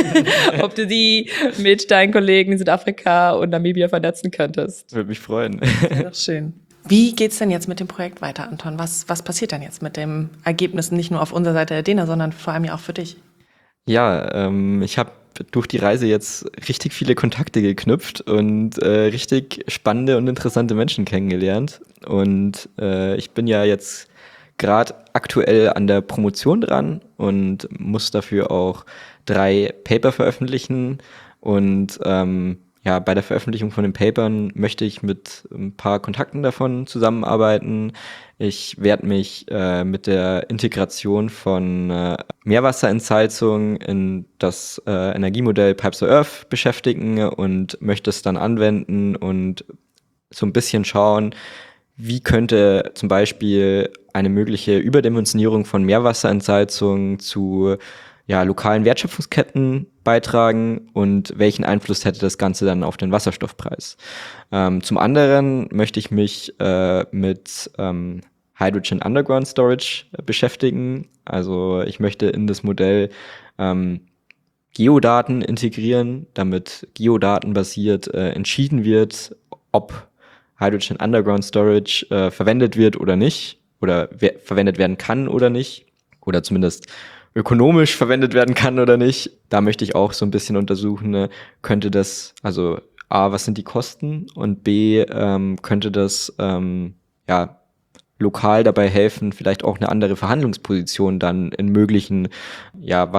ob du die mit deinen Kollegen in Südafrika und Namibia vernetzen könntest. Würde mich freuen. Sehr doch schön. Wie geht's denn jetzt mit dem Projekt weiter, Anton? Was, was passiert denn jetzt mit den Ergebnissen, nicht nur auf unserer Seite der D E N A, sondern vor allem ja auch für dich? Ja, ähm, ich habe durch die Reise jetzt richtig viele Kontakte geknüpft und äh, richtig spannende und interessante Menschen kennengelernt. Und äh, ich bin ja jetzt gerade aktuell an der Promotion dran und muss dafür auch drei Paper veröffentlichen. Und ähm, ja, bei der Veröffentlichung von den Papern möchte ich mit ein paar Kontakten davon zusammenarbeiten. Ich werde mich äh, mit der Integration von äh, Meerwasserentsalzung in das äh, Energiemodell Pipes to Earth beschäftigen und möchte es dann anwenden und so ein bisschen schauen, wie könnte zum Beispiel eine mögliche Überdimensionierung von Meerwasserentsalzung zu ja, lokalen Wertschöpfungsketten beitragen und welchen Einfluss hätte das Ganze dann auf den Wasserstoffpreis. Ähm, zum anderen möchte ich mich äh, mit ähm, Hydrogen Underground Storage äh, beschäftigen. Also ich möchte in das Modell ähm, Geodaten integrieren, damit geodatenbasiert äh, entschieden wird, ob Hydrogen Underground Storage äh, verwendet wird oder nicht, oder we- verwendet werden kann oder nicht, oder zumindest ökonomisch verwendet werden kann oder nicht. Da möchte ich auch so ein bisschen untersuchen, ne, könnte das, also A, was sind die Kosten und B, ähm, könnte das ähm, ja lokal dabei helfen, vielleicht auch eine andere Verhandlungsposition dann in möglichen ja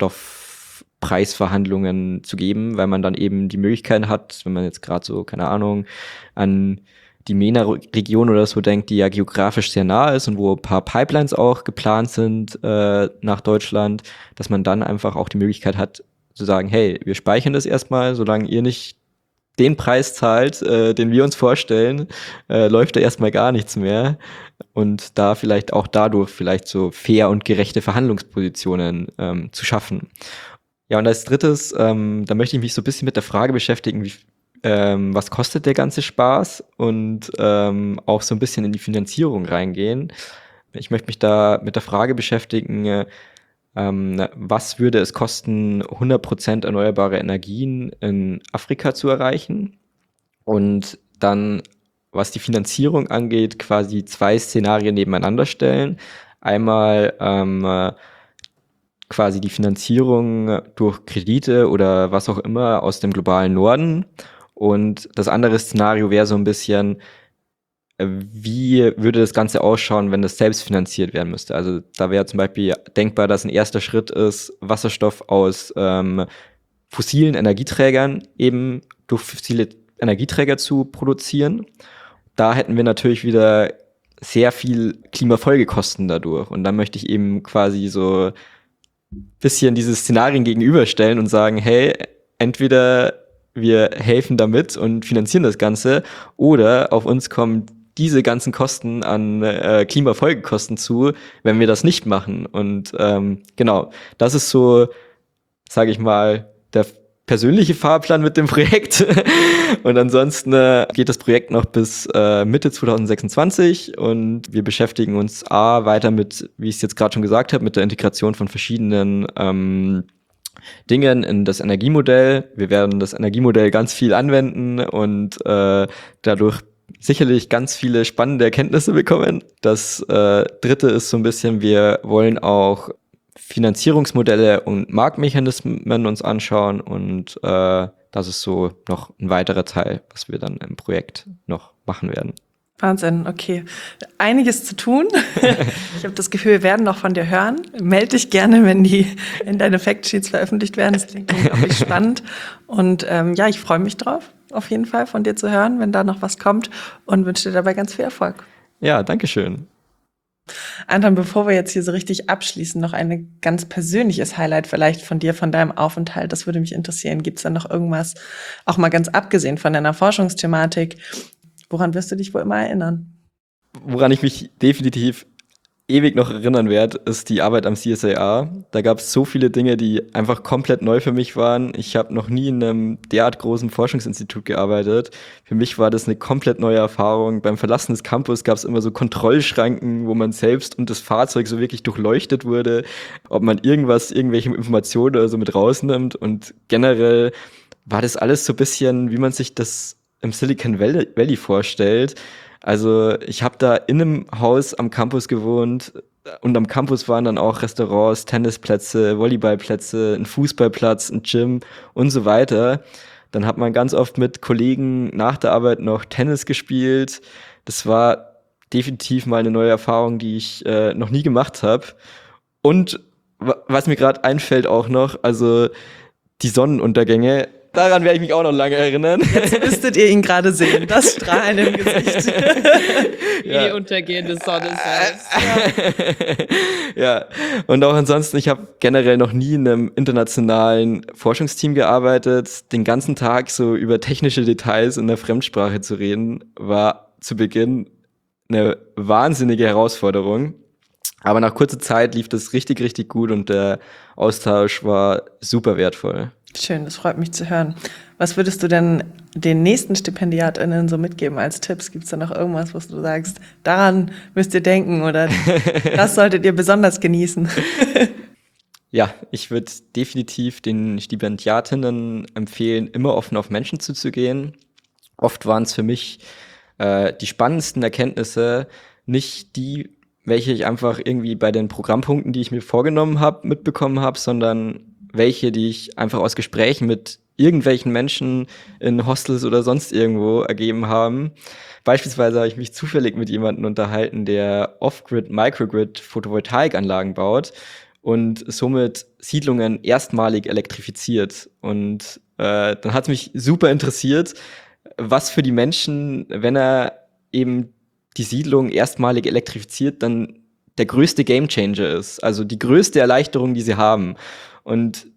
Wasserstoffpreisverhandlungen zu geben, weil man dann eben die Möglichkeit hat, wenn man jetzt gerade so, keine Ahnung, an die MENA-Region oder so denkt, die ja geografisch sehr nah ist und wo ein paar Pipelines auch geplant sind äh, nach Deutschland, dass man dann einfach auch die Möglichkeit hat, zu sagen, hey, wir speichern das erstmal, solange ihr nicht den Preis zahlt, äh, den wir uns vorstellen, äh, läuft da erstmal gar nichts mehr. Und da vielleicht auch dadurch vielleicht so fair und gerechte Verhandlungspositionen ähm, zu schaffen. Ja, und als drittes, ähm, da möchte ich mich so ein bisschen mit der Frage beschäftigen, wie, ähm, was kostet der ganze Spaß und ähm, auch so ein bisschen in die Finanzierung reingehen. Ich möchte mich da mit der Frage beschäftigen, äh, ähm, was würde es kosten, hundert Prozent erneuerbare Energien in Afrika zu erreichen? Und dann, was die Finanzierung angeht, quasi zwei Szenarien nebeneinander stellen. Einmal ähm, äh, quasi die Finanzierung durch Kredite oder was auch immer aus dem globalen Norden. Und das andere Szenario wäre so ein bisschen, äh, wie würde das Ganze ausschauen, wenn das selbst finanziert werden müsste? Also da wäre zum Beispiel denkbar, dass ein erster Schritt ist, Wasserstoff aus ähm, fossilen Energieträgern eben durch fossile Energieträger zu produzieren. Da hätten wir natürlich wieder sehr viel Klimafolgekosten dadurch. Und dann möchte ich eben quasi so ein bisschen diese Szenarien gegenüberstellen und sagen, hey, entweder wir helfen damit und finanzieren das Ganze oder auf uns kommen diese ganzen Kosten an äh, Klimafolgekosten zu, wenn wir das nicht machen. Und ähm, genau, das ist so, sage ich mal, der persönliche Fahrplan mit dem Projekt. Und ansonsten äh, geht das Projekt noch bis äh, Mitte zwanzig sechsundzwanzig und wir beschäftigen uns A, weiter mit, wie ich es jetzt gerade schon gesagt habe, mit der Integration von verschiedenen ähm, Dingen in das Energiemodell. Wir werden das Energiemodell ganz viel anwenden und äh, dadurch sicherlich ganz viele spannende Erkenntnisse bekommen. Das äh, dritte ist so ein bisschen, wir wollen auch Finanzierungsmodelle und Marktmechanismen uns anschauen und äh, das ist so noch ein weiterer Teil, was wir dann im Projekt noch machen werden. Wahnsinn, okay. Einiges zu tun. Ich habe das Gefühl, wir werden noch von dir hören. Meld dich gerne, wenn die in deine Factsheets veröffentlicht werden. Das klingt unglaublich spannend. Und ähm, ja, ich freue mich drauf, auf jeden Fall von dir zu hören, wenn da noch was kommt und wünsche dir dabei ganz viel Erfolg. Ja, danke schön. Anton, bevor wir jetzt hier so richtig abschließen, noch ein ganz persönliches Highlight vielleicht von dir, von deinem Aufenthalt. Das würde mich interessieren. Gibt es da noch irgendwas, auch mal ganz abgesehen von deiner Forschungsthematik, woran wirst du dich wohl immer erinnern? Woran ich mich definitiv ewig noch erinnern werde, ist die Arbeit am C S I R. Da gab es so viele Dinge, die einfach komplett neu für mich waren. Ich habe noch nie in einem derart großen Forschungsinstitut gearbeitet. Für mich war das eine komplett neue Erfahrung. Beim Verlassen des Campus gab es immer so Kontrollschranken, wo man selbst und das Fahrzeug so wirklich durchleuchtet wurde, ob man irgendwas, irgendwelche Informationen oder so mit rausnimmt. Und generell war das alles so ein bisschen, wie man sich das im Silicon Valley vorstellt. Also ich habe da in einem Haus am Campus gewohnt und am Campus waren dann auch Restaurants, Tennisplätze, Volleyballplätze, ein Fußballplatz, ein Gym und so weiter. Dann hat man ganz oft mit Kollegen nach der Arbeit noch Tennis gespielt. Das war definitiv mal eine neue Erfahrung, die ich äh, noch nie gemacht habe. Und was mir gerade einfällt auch noch, also die Sonnenuntergänge. Daran werde ich mich auch noch lange erinnern. Jetzt müsstet ihr ihn gerade sehen, das Strahlen im Gesicht. Wie ja. Die untergehende Sonne selbst. Ja. Ja, und auch ansonsten, ich habe generell noch nie in einem internationalen Forschungsteam gearbeitet. Den ganzen Tag so über technische Details in der Fremdsprache zu reden, war zu Beginn eine wahnsinnige Herausforderung. Aber nach kurzer Zeit lief das richtig, richtig gut und der Austausch war super wertvoll. Schön, das freut mich zu hören. Was würdest du denn den nächsten StipendiatInnen so mitgeben als Tipps? Gibt es da noch irgendwas, was du sagst, daran müsst ihr denken oder das solltet ihr besonders genießen? Ja, ich würde definitiv den Stipendiatinnen empfehlen, immer offen auf Menschen zuzugehen. Oft waren es für mich äh, die spannendsten Erkenntnisse, nicht die, welche ich einfach irgendwie bei den Programmpunkten, die ich mir vorgenommen habe, mitbekommen habe, sondern welche, die ich einfach aus Gesprächen mit irgendwelchen Menschen in Hostels oder sonst irgendwo ergeben haben. Beispielsweise habe ich mich zufällig mit jemandem unterhalten, der Off-Grid, Microgrid Photovoltaikanlagen baut und somit Siedlungen erstmalig elektrifiziert. Und äh, dann hat es mich super interessiert, was für die Menschen, wenn er eben die Siedlung erstmalig elektrifiziert, dann der größte Gamechanger ist. Also die größte Erleichterung, die sie haben. Und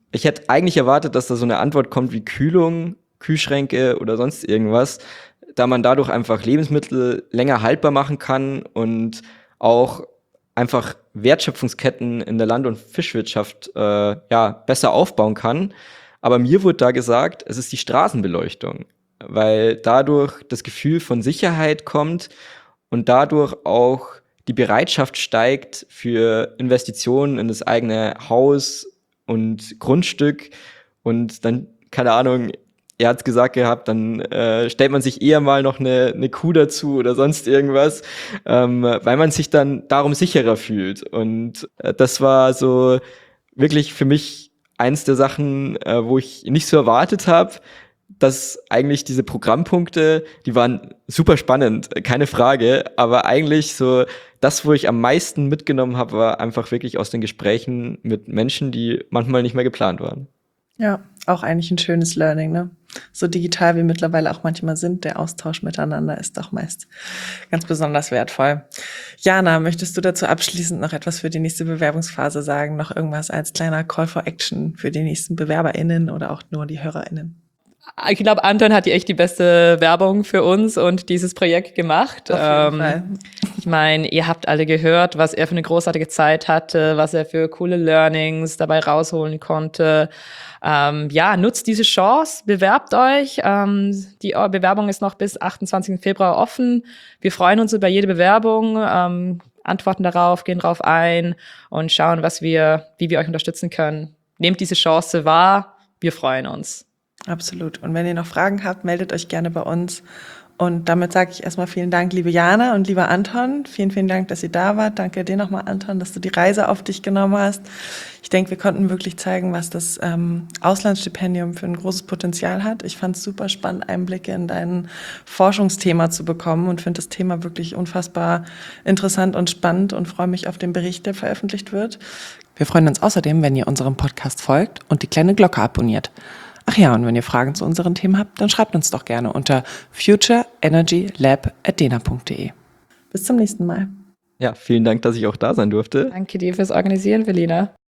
ich hätte eigentlich erwartet, dass da so eine Antwort kommt wie Kühlung, Kühlschränke oder sonst irgendwas, da man dadurch einfach Lebensmittel länger haltbar machen kann und auch einfach Wertschöpfungsketten in der Land- und Fischwirtschaft äh, ja, besser aufbauen kann. Aber mir wurde da gesagt, es ist die Straßenbeleuchtung, weil dadurch das Gefühl von Sicherheit kommt und dadurch auch die Bereitschaft steigt für Investitionen in das eigene Haus und Grundstück. Und dann, keine Ahnung, er hat's gesagt gehabt, dann äh, stellt man sich eher mal noch eine, eine Kuh dazu oder sonst irgendwas, ähm, weil man sich dann darum sicherer fühlt. Und äh, das war so wirklich für mich eins der Sachen, äh, wo ich nicht so erwartet habe, dass eigentlich diese Programmpunkte, die waren super spannend, keine Frage, aber eigentlich so das, wo ich am meisten mitgenommen habe, war einfach wirklich aus den Gesprächen mit Menschen, die manchmal nicht mehr geplant waren. Ja, auch eigentlich ein schönes Learning, ne? So digital wie mittlerweile auch manchmal sind, der Austausch miteinander ist doch meist ganz besonders wertvoll. Jana, möchtest du dazu abschließend noch etwas für die nächste Bewerbungsphase sagen? Noch irgendwas als kleiner Call for Action für die nächsten BewerberInnen oder auch nur die HörerInnen? Ich glaube, Anton hat die echt die beste Werbung für uns und dieses Projekt gemacht. Auf jeden ähm, Fall. Ich meine, ihr habt alle gehört, was er für eine großartige Zeit hatte, was er für coole Learnings dabei rausholen konnte. Ähm, ja, nutzt diese Chance, bewerbt euch. Ähm, die Bewerbung ist noch bis achtundzwanzigsten Februar offen. Wir freuen uns über jede Bewerbung, ähm, antworten darauf, gehen darauf ein und schauen, was wir, wie wir euch unterstützen können. Nehmt diese Chance wahr. Wir freuen uns. Absolut. Und wenn ihr noch Fragen habt, meldet euch gerne bei uns. Und damit sage ich erstmal vielen Dank, liebe Jana und lieber Anton. Vielen, vielen Dank, dass ihr da wart. Danke dir nochmal, Anton, dass du die Reise auf dich genommen hast. Ich denke, wir konnten wirklich zeigen, was das ähm, Auslandsstipendium für ein großes Potenzial hat. Ich fand es super spannend, Einblicke in dein Forschungsthema zu bekommen und finde das Thema wirklich unfassbar interessant und spannend und freue mich auf den Bericht, der veröffentlicht wird. Wir freuen uns außerdem, wenn ihr unserem Podcast folgt und die kleine Glocke abonniert. Ach ja, und wenn ihr Fragen zu unseren Themen habt, dann schreibt uns doch gerne unter future energy lab at dena punkt de. Bis zum nächsten Mal. Ja, vielen Dank, dass ich auch da sein durfte. Danke dir fürs Organisieren, Velina.